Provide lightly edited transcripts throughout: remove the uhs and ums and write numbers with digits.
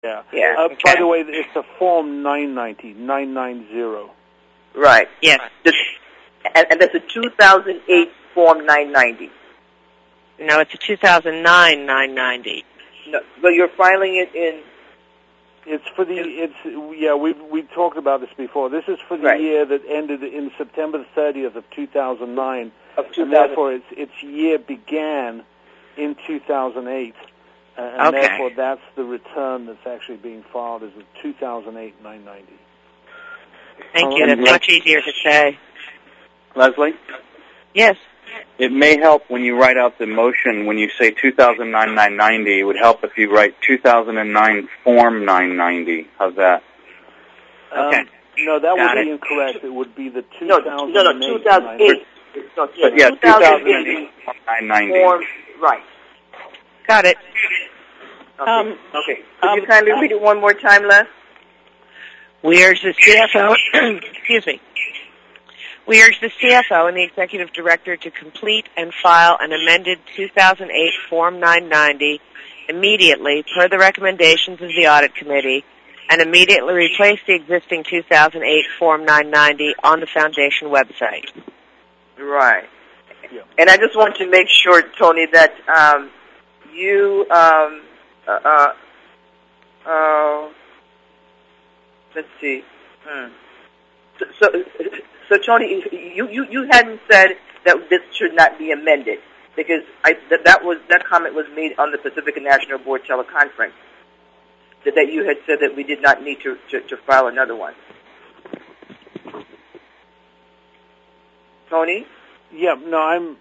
Yeah. Okay. By the way, it's a Form 990. Right. Yes. And that's a 2008 Form 990. No, it's a 2009 990. No, but you're filing it in... It's for we talked about this before. This is for the Right. year that ended in September 30th of 2009. And therefore its year began in 2008. And Okay. therefore that's the return that's actually being filed as a 2008 990. Thank you. That's much easier to say. Leslie? Yes. It may help when you write out the motion, when you say 2009 990, it would help if you write 2009 Form 990. How's that? Okay. No, that Got would be it. incorrect. It would be the 2008. 2008. No, But yeah, 2008 990. Form, right. Got it. Okay. Okay. Could you kindly read it one more time, Les? We urge the CFO, excuse me. We urge the CFO and the Executive Director to complete and file an amended 2008 Form 990 immediately per the recommendations of the Audit Committee and immediately replace the existing 2008 Form 990 on the Foundation website. Right. Yeah. And I just want to make sure, Tony, that you let's see. So Tony, you hadn't said that this should not be amended because that comment was made on the Pacific National Board teleconference. That you had said that we did not need to file another one. Tony? Yeah, no, I'm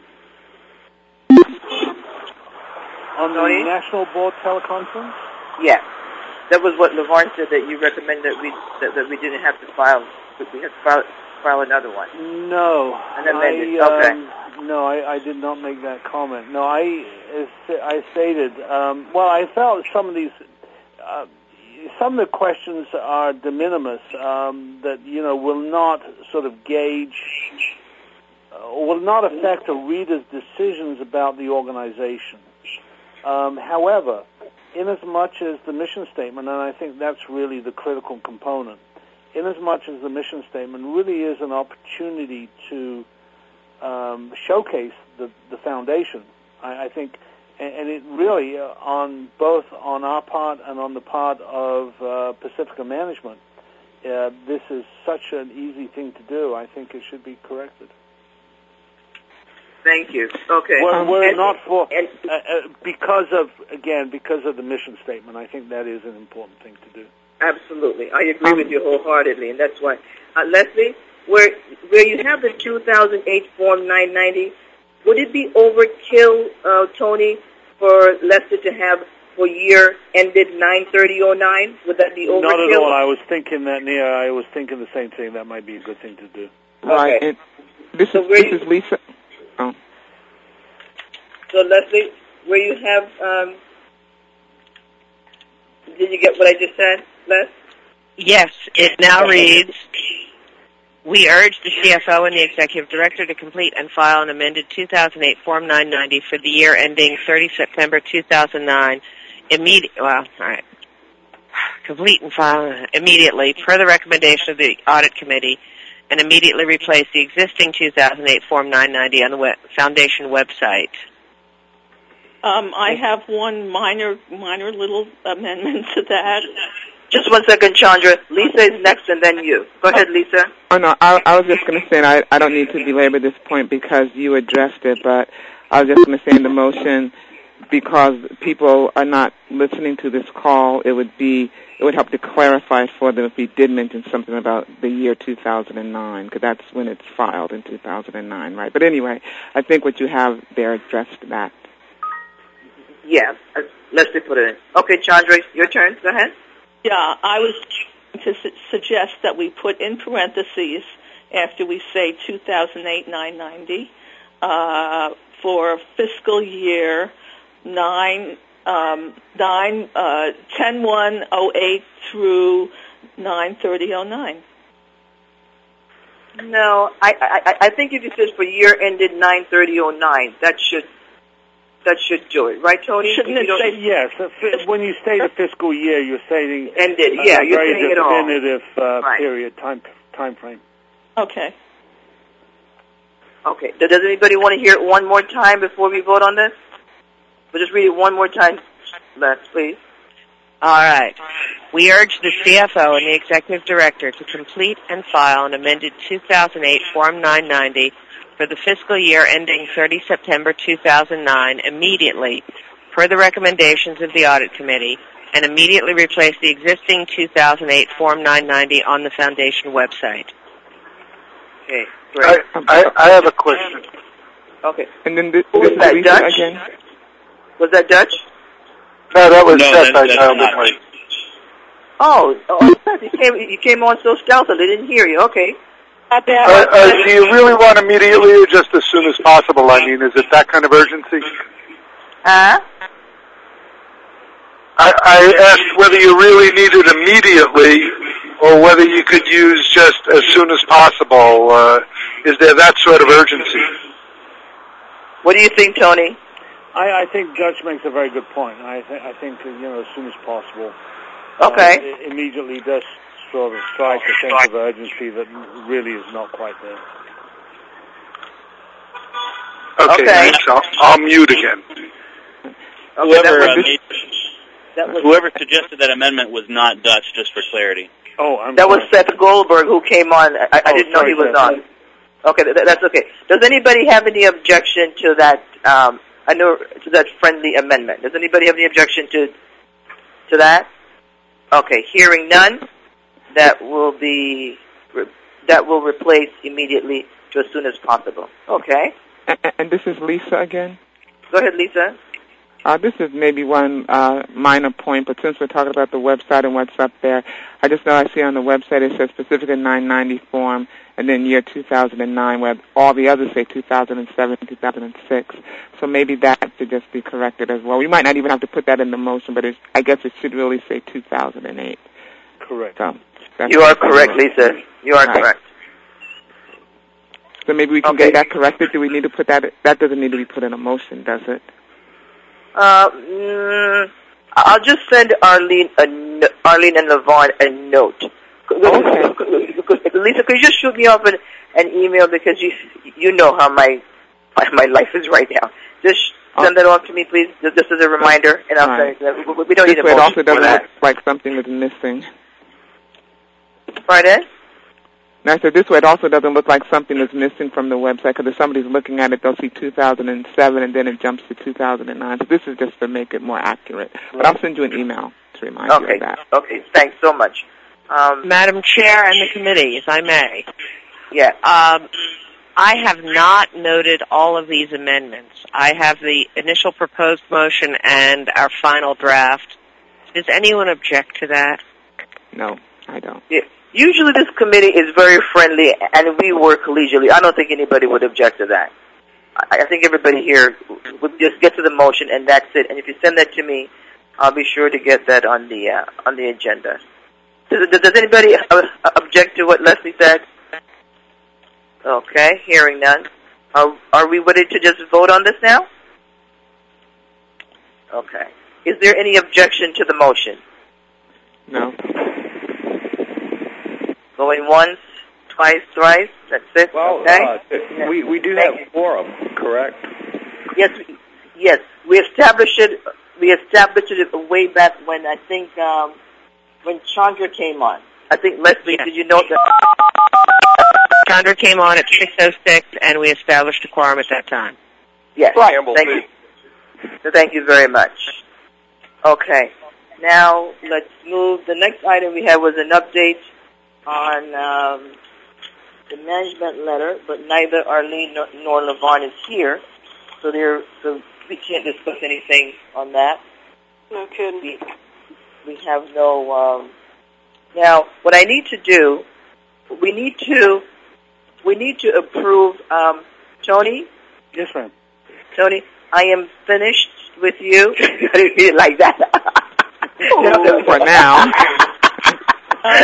on the Tony? National Board teleconference. Yes. That was what LeVarn said, that you recommend that we didn't have to file, but we had to file another one. No, An amended. Okay. No, I did not make that comment. No, I stated. I felt some of the questions are de minimis that will not sort of gauge. Will not affect a reader's decisions about the organization. However, inasmuch as the mission statement, and I think that's really the critical component, inasmuch as the mission statement really is an opportunity to showcase the foundation, I think, and it really, both on our part and on the part of Pacifica Management, this is such an easy thing to do. I think it should be corrected. Thank you. Okay. We're not for because of the mission statement. I think that is an important thing to do. Absolutely, I agree with you wholeheartedly, and that's why, Leslie, where you have the 2008 Form 990, would it be overkill, Tony, for Lester to have for year ended 9/30/09? Would that be overkill? Not at all. I was thinking that, Nia. I was thinking the same thing. That might be a good thing to do. Right. Okay. And this is Lisa. Oh. So, Leslie, where you have, did you get what I just said, Les? Yes, it now reads, we urge the CFO and the Executive Director to complete and file an amended 2008 Form 990 for the year ending 30 September 2009, complete and file immediately per the recommendation of the Audit Committee and immediately replace the existing 2008 Form 990 on the Foundation website. I have one minor little amendment to that. Just 1 second, Chandra. Lisa is next, and then you. Go ahead, Lisa. Oh, no, I was just going to say, I don't need to belabor this point because you addressed it, but I was just going to say in the motion, because people are not listening to this call, it would help to clarify for them if we did mention something about the year 2009, because that's when it's filed in 2009, right? But anyway, I think what you have there addressed that. Yeah, let's put it in. Okay, Chandra, your turn. Go ahead. Yeah, I was to suggest that we put in parentheses after we say 2008-990 for fiscal year 10/1/08 through 9/30/09. No, I think if it says for year ended 9/30/09, that should that should do it, right, Tony? Shouldn't it say yes? When you say the fiscal year, you're stating ended. Yeah, you're very saying it all. definitive Right. period time frame. Okay. Okay. Does anybody want to hear it one more time before we vote on this? We'll just read it one more time, Les, please. All right. We urge the CFO and the Executive Director to complete and file an amended 2008 Form 990 for the fiscal year ending 30 September 2009 immediately, per the recommendations of the Audit Committee, and immediately replace the existing 2008 Form 990 on the Foundation website. Okay, great. I have a question. Okay. And then this Who was is that, Lisa Dutch? again. Was that Dutch? No, that was No, Seth. I that's dialed not in late. You came on so stealthily. Didn't hear you. Okay. Do you really want immediately or just as soon as possible? I mean, is it that kind of urgency? Huh? I asked whether you really need it immediately or whether you could use just as soon as possible. Is there that sort of urgency? What do you think, Tony? I think Judge makes a very good point. I think as soon as possible. Okay. It immediately does sort of strike a sense of urgency that really is not quite there. Okay. Thanks. I'll mute again. Okay, Whoever suggested that amendment was not Dutch, just for clarity. Oh, that was Seth Goldberg who came on. I didn't know he was on. Okay, that's okay. Does anybody have any objection to that? To that friendly amendment. Does anybody have any objection to that? Okay, hearing none, that will replace immediately to as soon as possible. Okay. And this is Lisa again. Go ahead, Lisa. This is maybe one minor point, but since we're talking about the website and what's up there, I just know I see on the website it says specific 990 form and then year 2009, where all the others say 2007, 2006. So maybe that should just be corrected as well. We might not even have to put that in the motion, but I guess it should really say 2008. Correct. So you are correct, Lisa. You are correct. So maybe we can get that corrected. Do we need to put that? That doesn't need to be put in a motion, does it? I'll just send Arlene and LaVon a note. Okay. Lisa, could you just shoot me off an email, because you know how my life is right now. Just send that off to me, please, just as a reminder, and I'll send it. We don't need a motion it also doesn't for that. look like something is missing. Pardon? And I said this way it also doesn't look like something is missing from the website, because if somebody's looking at it, they'll see 2007 and then it jumps to 2009. So this is just to make it more accurate. But I'll send you an email to remind you of that. Okay, thanks so much. Madam Chair and the committee, if I may. Yeah. I have not noted all of these amendments. I have the initial proposed motion and our final draft. Does anyone object to that? No, I don't. Yeah. Usually this committee is very friendly, and we work collegially. I don't think anybody would object to that. I think everybody here would just get to the motion, and that's it. And if you send that to me, I'll be sure to get that on the agenda. Does anybody object to what Leslie said? Okay, hearing none. Are we ready to just vote on this now? Okay. Is there any objection to the motion? No. Going once, twice, thrice. That's it. Well, okay. We do have a quorum, correct? Yes. We established it way back when I think when Chandra came on. I think Leslie, did you know that? Chandra came on at 6:06, and we established a quorum at that time. Yes. Thank you. Thank you very much. Okay. Now let's move. The next item we had was an update on the management letter, but neither Arlene nor LaVon is here, so we can't discuss anything on that. No kidding. We have no. Now, what I need to do, we need to approve. Tony. Yes, ma'am. Tony, I am finished with you. I didn't mean it like that. For now.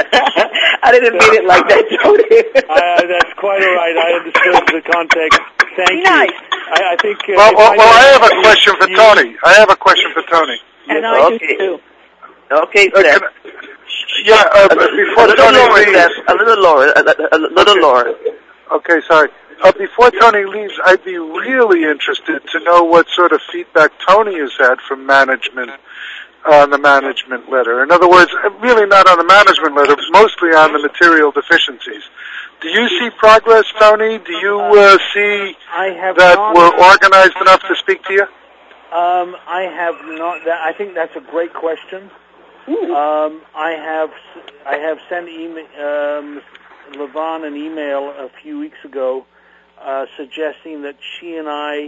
I didn't mean it like that, Tony. That's quite all right. I understood the context. Thank Be you. nice. I think. Well, I have a question for Tony. And I do Okay. too. Okay, Seth. Before Tony leaves. A little lower. Okay, sorry. Before Tony leaves, I'd be really interested to know what sort of feedback Tony has had from management on the management letter. In other words, really not on the management letter, but mostly on the material deficiencies. Do you see progress, Tony? Do you see that we're organized enough to speak to you? I have not. I think that's a great question. I have sent Levon an email a few weeks ago suggesting that she and I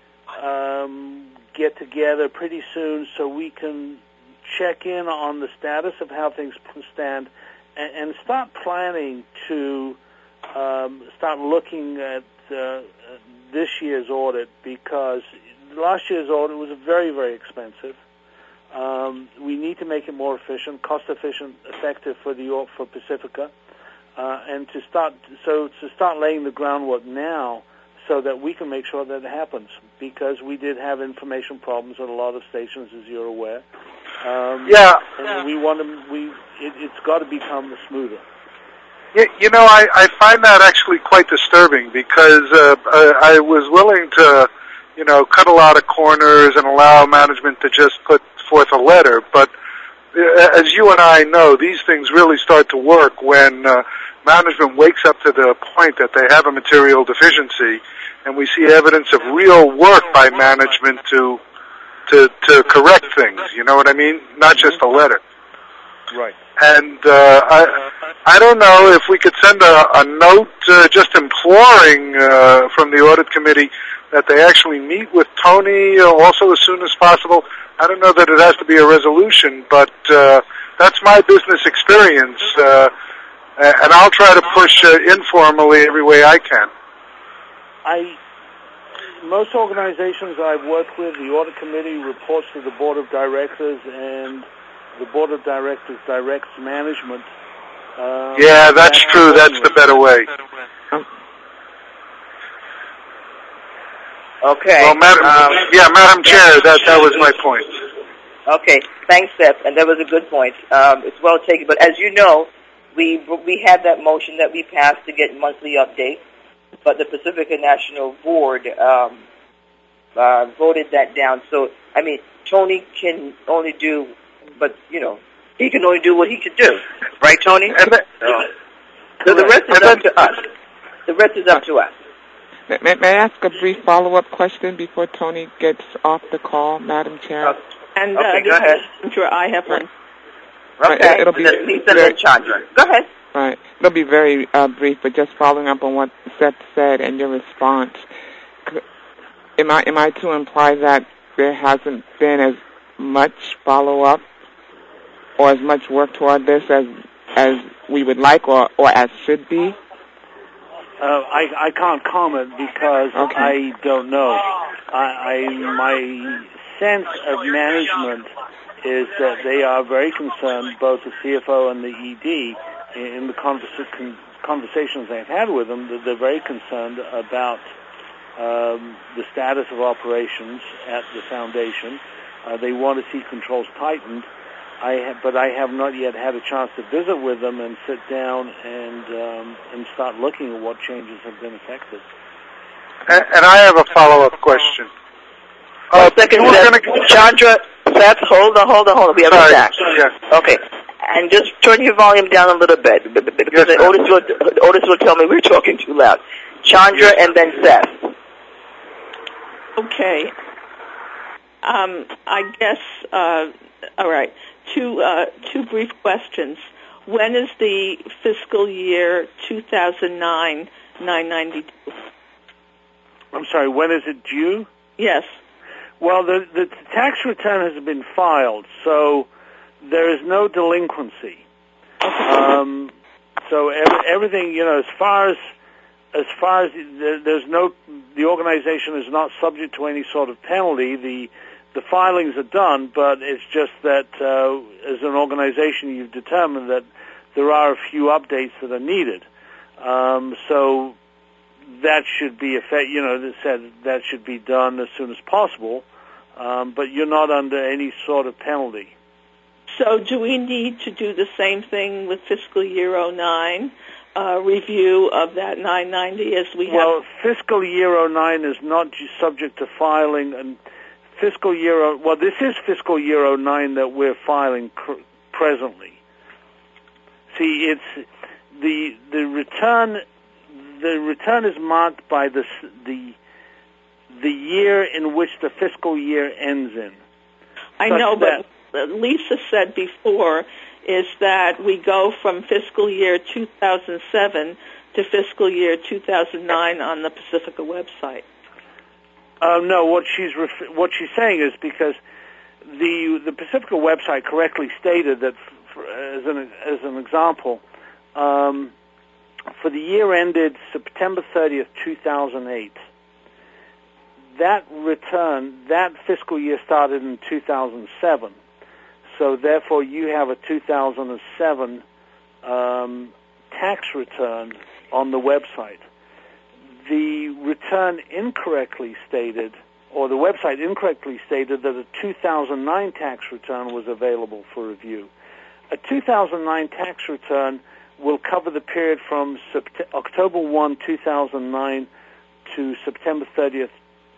get together pretty soon so we can check in on the status of how things stand and start planning to start looking at this year's audit, because last year's audit was very, very expensive. We need to make it more efficient, cost-efficient, effective for Pacifica, and to start laying the groundwork now so that we can make sure that it happens, because we did have information problems at a lot of stations, as you're aware. And it's got to become smoother. You know, I find that actually quite disturbing, because I was willing to, cut a lot of corners and allow management to just put forth a letter. But as you and I know, these things really start to work when management wakes up to the point that they have a material deficiency, and we see evidence of real work by management to correct things. You know what I mean? Not just a letter. Right. And I don't know if we could send a note just imploring from the audit committee that they actually meet with Tony also as soon as possible. I don't know that it has to be a resolution, but that's my business experience, and I'll try to push informally every way I can. Most organizations I've worked with, the audit committee reports to the board of directors, and the board of directors directs management. Yeah, that's true. That's the better way. Okay. Well, Madam Chair, that was my point. Okay, thanks, Seth, and that was a good point. It's well taken, but as you know, we had that motion that we passed to get monthly updates, but the Pacifica National Board voted that down. So, I mean, Tony can only do, he can only do what he can do, right, Tony? So the rest is up to us. The rest is up to us. May I ask a brief follow-up question before Tony gets off the call, Madam Chair? And okay, go ahead. Sure, I have one. Okay, it'll be Lisa and Chandra. Go ahead. Right. It'll be very brief, but just following up on what Seth said and your response. Am I to imply that there hasn't been as much follow-up or as much work toward this as we would like or as should be? I can't comment because I don't know. My sense of management is that they are very concerned, both the CFO and the ED, in the conversations they've had with them, that they're very concerned about the status of operations at the foundation. They want to see controls tightened. But I have not yet had a chance to visit with them and sit down and start looking at what changes have been effected. And I have a follow-up question. One second, Chandra, Seth, hold on. We have a back. Yeah. Okay. And just turn your volume down a little bit, because Otis will tell me we're talking too loud. Chandra and then Seth. Okay. I guess, all right. Two brief questions. When is the fiscal year 2009-992? I'm sorry, when is it due? Yes. Well, the tax return has been filed, so there is no delinquency. So everything, as far as the organization is not subject to any sort of penalty. The filings are done, but it's just that as an organization, you've determined that there are a few updates that are needed. So that should be that said that should be done as soon as possible, but you're not under any sort of penalty. So do we need to do the same thing with fiscal year 09, review of that 990 as we have? Well, fiscal year 09 is not subject to filing, and fiscal year, this is fiscal year 09 that we're filing presently. See, it's the return. The return is marked by the year in which the fiscal year ends in. I know, but Lisa said before is that we go from fiscal year 2007 to fiscal year 2009 on the Pacifica website. No, what she's saying is because the Pacifica website correctly stated that, as an example, for the year ended September 30th, 2008, that fiscal year started in 2007. So therefore, you have a 2007 tax return on the website. The return incorrectly stated, or the website incorrectly stated, that a 2009 tax return was available for review. A 2009 tax return will cover the period from October 1, 2009 to September 30th,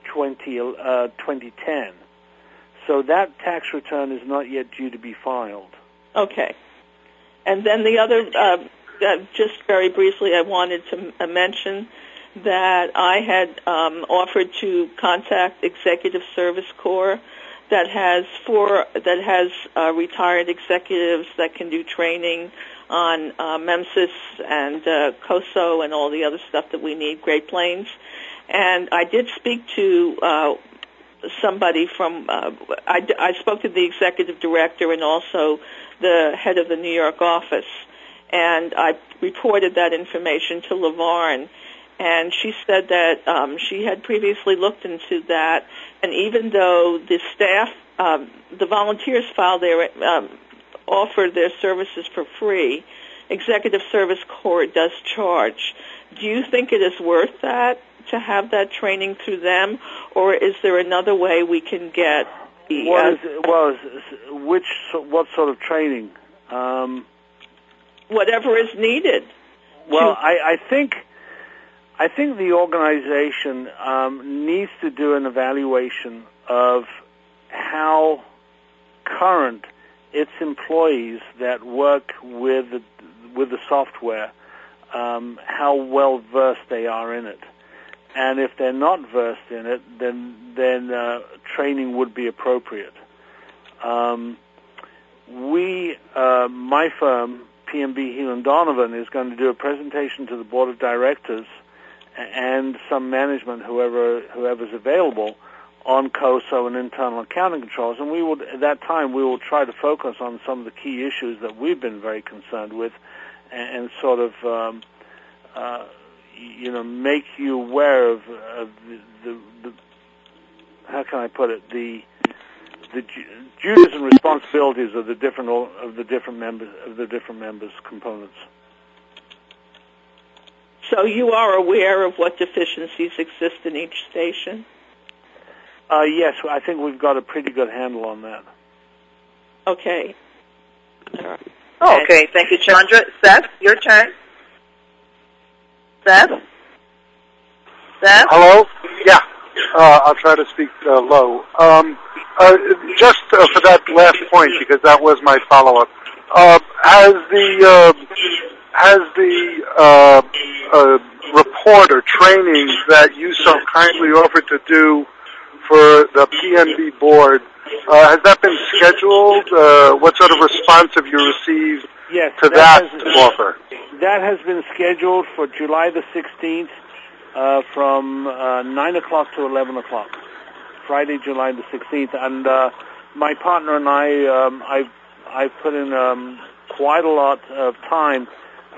2010. So that tax return is not yet due to be filed. Okay. And then the other, just very briefly, I wanted to mention that I had offered to contact Executive Service Corps that has retired executives that can do training on MEMSIS and COSO and all the other stuff that we need, Great Plains. And I did speak to somebody from, I spoke to the executive director and also the head of the New York office, and I reported that information to LaVarn, and she said that she had previously looked into that, and even though the staff, the volunteers offer their services for free, Executive Service Corps does charge. Do you think it is worth that to have that training through them, or is there another way we can get the... What sort of training? Whatever is needed. Well, I think the organization needs to do an evaluation of how current its employees that work with the software, how well versed they are in it. And if they're not versed in it, then training would be appropriate. My firm, PMB Healan Donovan, is going to do a presentation to the board of directors and some management, whoever's available, on COSO and internal accounting controls. And at that time, we will try to focus on some of the key issues that we've been very concerned with, and sort of make you aware of the how can I put it, the duties and responsibilities of the different members components. So you are aware of what deficiencies exist in each station? Yes, I think we've got a pretty good handle on that. Okay. All right. Okay, thank you, Chandra. Seth, your turn. Seth? Hello? Yeah. I'll try to speak low. Just for that last point, because that was my follow-up. Has the report or training that you so kindly offered to do for the PMB board, has that been scheduled? What sort of response have you received to that offer? That has been scheduled for July the 16th from 9 o'clock to 11 o'clock, Friday, July the 16th. And my partner and I've put in quite a lot of time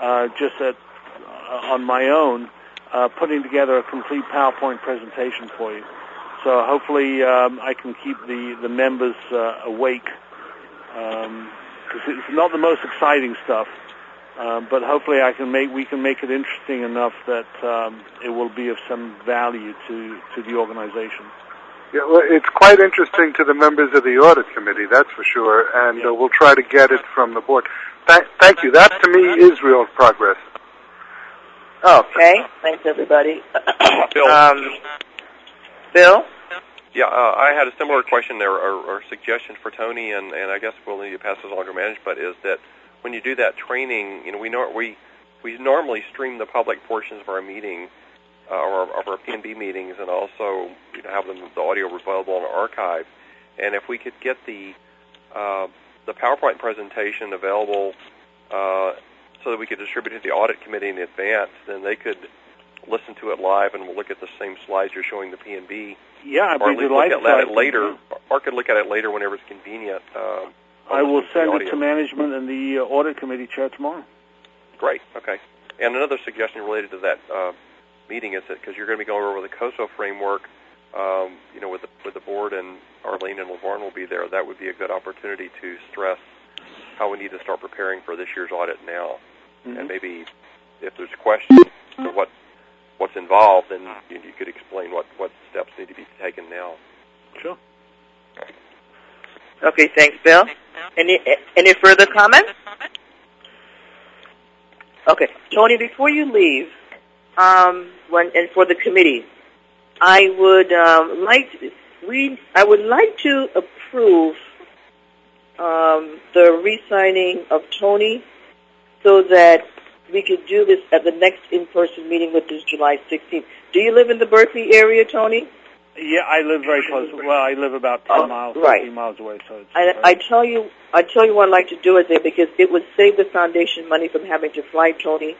on my own, putting together a complete PowerPoint presentation for you. So hopefully I can keep the members awake, because it's not the most exciting stuff. But hopefully we can make it interesting enough that it will be of some value to the organization. Yeah, well, it's quite interesting to the members of the audit committee, that's for sure, and we'll try to get it from the board. Thank you. That, to me, is real progress. Okay. Thanks, everybody. Bill? Bill? Yeah, I had a similar question there, or suggestion for Tony, and I guess we'll need to pass this along to management, is that when you do that training, we normally stream the public portions of our meeting, or of our P&B meetings, and also have the audio available in our archive. And if we could get the PowerPoint presentation available so that we could distribute it to the audit committee in advance, then they could listen to it live, and we'll look at the same slides you're showing the P&B. Yeah, I'd or be at least delighted. Look at it later, or could look at it later whenever it's convenient. I will send it to management and the audit committee chair tomorrow. Great. Okay. And another suggestion related to that meeting is that because you're going to be going over the COSO framework, with the board, and Arlene and LaVarn will be there, that would be a good opportunity to stress how we need to start preparing for this year's audit now. Mm-hmm. And maybe if there's questions for what's involved, then you could explain what steps need to be taken now. Sure. Okay, thanks, Bill. Any further comments? Okay, Tony, before you leave, and for the committee, I would like to approve the re-signing of Tony, so that we could do this at the next in-person meeting, which is July 16th. Do you live in the Berkeley area, Tony? Yeah, I live very close. Well, I live about 10 miles, 15 miles away. So I tell you what I'd like to do is there, because it would save the foundation money from having to fly Tony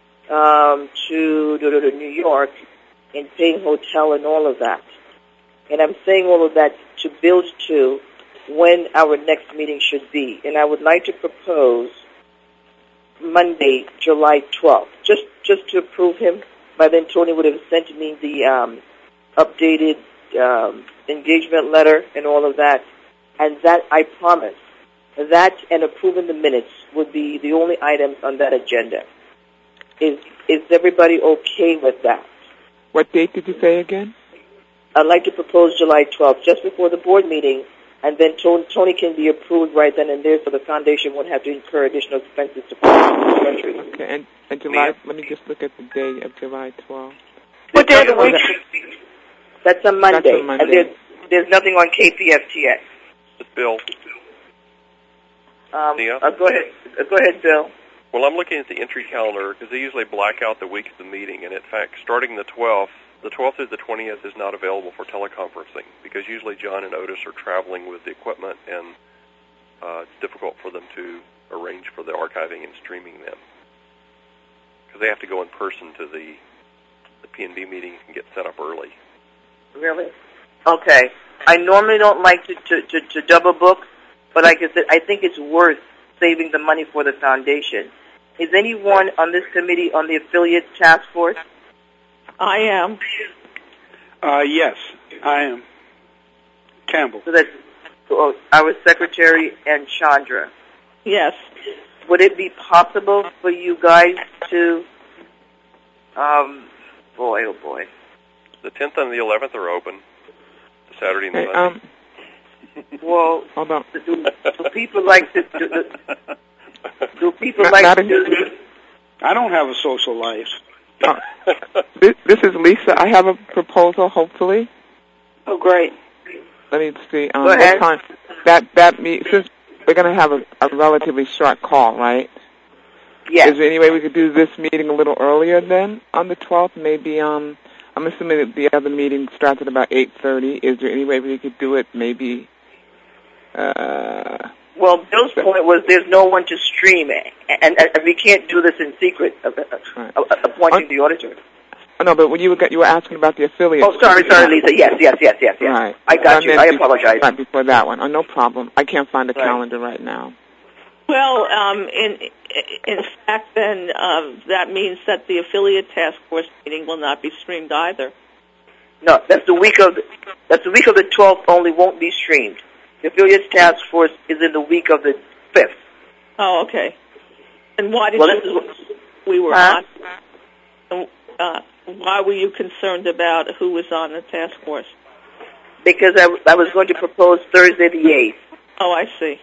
to New York and paying hotel and all of that. And I'm saying all of that to build to when our next meeting should be. And I would like to propose Monday, July 12th, just to approve him. By then, Tony would have sent me the updated engagement letter and all of that. And that, I promise, that and approving the minutes would be the only items on that agenda. Is everybody okay with that? What date did you say again? I'd like to propose July 12th, just before the board meeting, and then Tony can be approved right then and there, so the foundation won't have to incur additional expenses to fund the country. Okay, and July, let me just look at the day of July 12th. What day of the week? That's a Monday. That's a Monday. And there's nothing on KPFTX. It's Bill. Go ahead, Bill. Well, I'm looking at the entry calendar, because they usually black out the week of the meeting, and in fact, starting the 12th through the 20th is not available for teleconferencing, because usually John and Otis are traveling with the equipment, and it's difficult for them to arrange for the archiving and streaming them, because they have to go in person to the P&B meetings and get set up early. Really? Okay. I normally don't like to double book, but like I said, I think it's worth saving the money for the foundation. Is anyone on this committee on the affiliate task force? I am. Yes, I am. Campbell. So that's our secretary and Chandra. Yes. Would it be possible for you guys to, boy, oh boy. The 10th and the 11th are open, the Saturday and the Sunday. Well, hold on. Do people like to do people like to do this? I don't have a social life. This is Lisa. I have a proposal, hopefully. Oh, great. Let me see. Go ahead. What time? Since we're going to have a relatively short call, right? Yes. Is there any way we could do this meeting a little earlier then, on the 12th? Maybe, I'm assuming that the other meeting starts at about 8:30. Is there any way we could do it maybe... Well, Bill's point was there's no one to stream it, and we can't do this in secret, appointing the auditor. Oh, no, but when you were asking about the affiliates. Oh, sorry, Lisa. Yes. Right. I got you. I apologize. Right before that one. Oh, no problem. I can't find the calendar right now. Well, in fact, then that means that the affiliate task force meeting will not be streamed either. No, that's the week of the 12th. Only won't be streamed. The affiliates task force is in the week of the 5th. Oh, okay. And why did we were on? Why were you concerned about who was on the task force? Because I was going to propose Thursday the 8th. Oh, I see.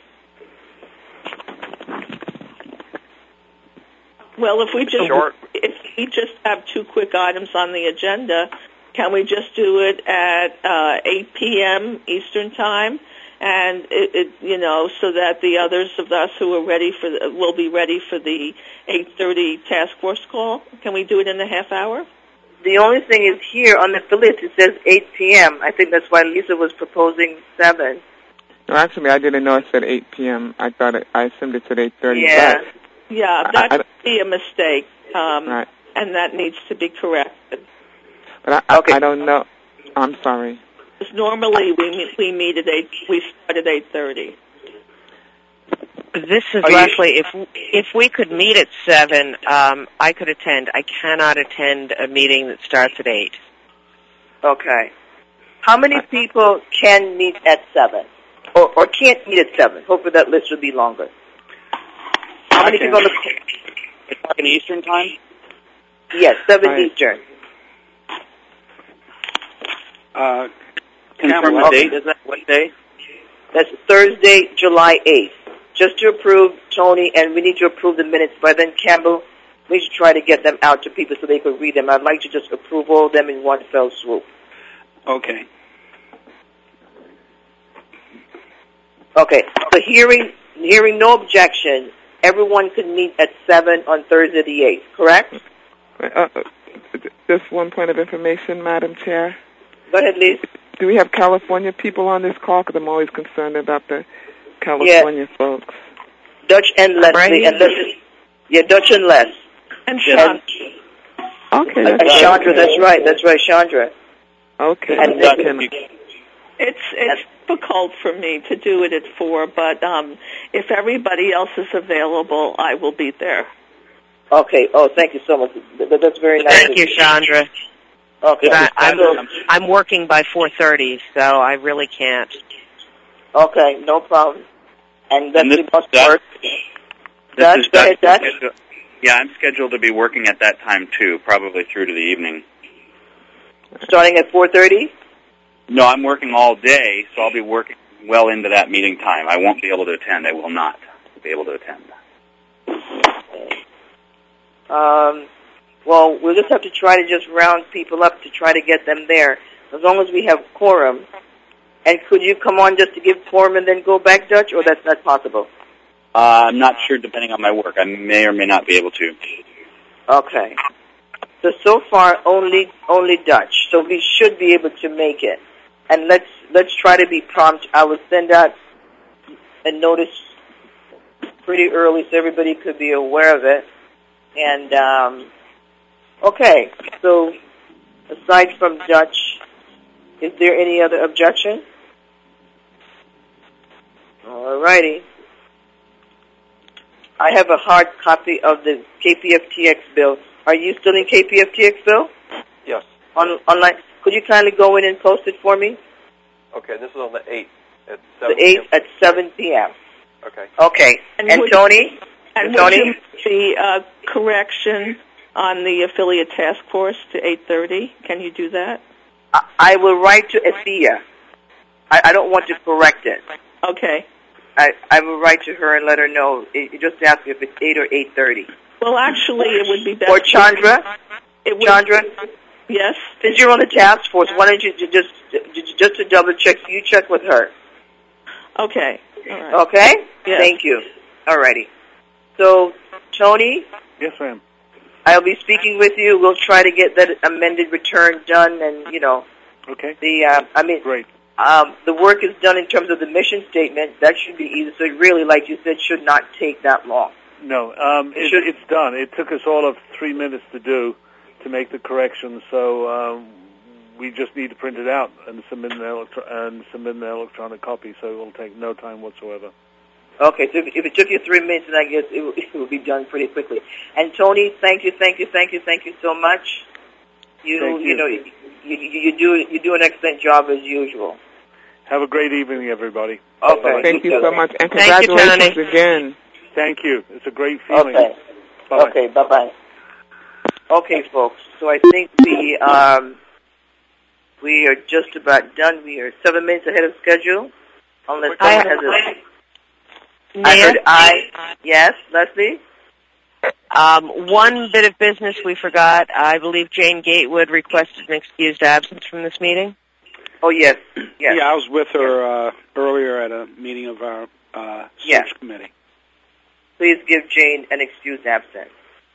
Well, if we just have 2 quick items on the agenda, can we just do it at 8 p.m. Eastern Time, and so that the others of us who are ready will be ready for the 8:30 task force call? Can we do it in a half hour? The only thing is here on the affiliates it says 8 p.m. I think that's why Lisa was proposing 7. No, actually, I didn't know it said 8 p.m. I assumed it said 8:30. Yeah. Yeah, that could be a mistake, right. And that needs to be corrected. But I don't know. I'm sorry. Because normally we meet at 8. We start at 8:30. This is Leslie. If we could meet at 7, I could attend. I cannot attend a meeting that starts at 8. Okay. How many people can meet at 7? Or can't meet at 7? Hopefully that list will be longer. How many people on the call? It's talking Eastern time? Yes, 7 Eastern. Confirm the date. Is that what day? That's Thursday, July 8th. Just to approve, Tony, and we need to approve the minutes by then, Campbell. We should try to get them out to people so they could read them. I'd like to just approve all of them in one fell swoop. Okay. Okay, so hearing no objection, everyone could meet at 7 on Thursday the 8th, correct? Just one point of information, Madam Chair. Go ahead, Liz. Do we have California people on this call? Because I'm always concerned about the California folks. Dutch and Leslie. And Dutch and Les. And Chandra. Okay. And Chandra, that's right, Chandra. Okay. And it's difficult for me to do it at 4, but if everybody else is available, I will be there. Okay. Oh, thank you so much. That's very nice. Thank you, Chandra. Okay. I'm working by 4:30, so I really can't. Okay, no problem. And this must work. Dutch. Dutch. Yeah, I'm scheduled to be working at that time too, probably through to the evening. Starting at 4:30? No, I'm working all day, so I'll be working well into that meeting time. I won't be able to attend. I will not be able to attend. Well, we'll just have to try to just round people up to try to get them there, as long as we have quorum. And could you come on just to give quorum and then go back, Dutch, or that's not possible? I'm not sure, depending on my work. I may or may not be able to. Okay. So far, only Dutch. So we should be able to make it. And let's try to be prompt. I will send out a notice pretty early so everybody could be aware of it. And okay. So aside from Dutch, is there any other objection? All righty. I have a hard copy of the KPFTX bill. Are you still in KPFTX bill? Yes. Online. Could you kindly go in and post it for me? Okay, this is on the 8th at 7 The 8th at 7 p.m. Okay. Okay. And Tony? And Tony? would you make the correction on the affiliate task force to 8:30? Can you do that? I will write to Athea. I don't want to correct it. Okay. I will write to her and let her know. Just ask if it's 8 or 8:30. Well, actually, it would be better. Or Chandra? Chandra? Yes? Since you're on the task force, why don't you just to double check, you check with her. Okay. All right. Okay? Yes. Thank you. All righty. So, Tony? Yes, ma'am. I'll be speaking with you. We'll try to get that amended return done, and Okay. Great. The work is done in terms of the mission statement. That should be easy. So, really, like you said, should not take that long. No, it's done. It took us all of 3 minutes to make the corrections. So we just need to print it out and submit an electronic copy. So it will take no time whatsoever. Okay, so if it took you 3 minutes, then I guess it will be done pretty quickly. And Tony, thank you so much. You do an excellent job as usual. Have a great evening, everybody. Okay. Thank you so much, and congratulations again. Thank you. It's a great feeling. Okay. Bye-bye. Okay, bye-bye. Okay, folks. So I think we are just about done. We are 7 minutes ahead of schedule. Unless someone has a... I heard I. Yes, Leslie? One bit of business we forgot. I believe Jane Gatewood requested an excused absence from this meeting. Oh, yes. Yes. Yeah, I was with her earlier at a meeting of our search committee. Please give Jane an excused absence.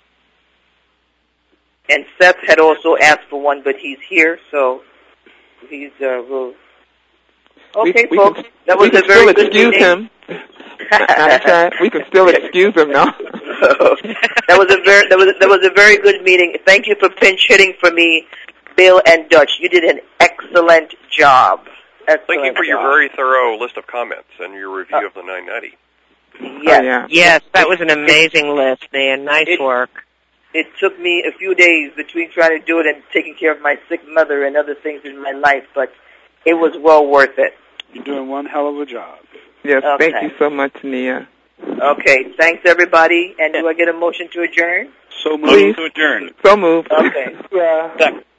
And Seth had also asked for one, but he's here, so he's will. Okay, folks, that was a very good meeting. Him. We can still excuse him now. That was a very good meeting. Thank you for pinch hitting for me, Bill and Dutch. You did an excellent job. Thank you for your very thorough list of comments and your review of the 990. Yes. Yes, that was an amazing list, man. Nice work. It took me a few days between trying to do it and taking care of my sick mother and other things in my life, but it was well worth it. You're doing one hell of a job. Yes, thank you so much, Nia. Okay, thanks, everybody. And do I get a motion to adjourn? So moved. Please. To adjourn. So moved. Okay. Yeah.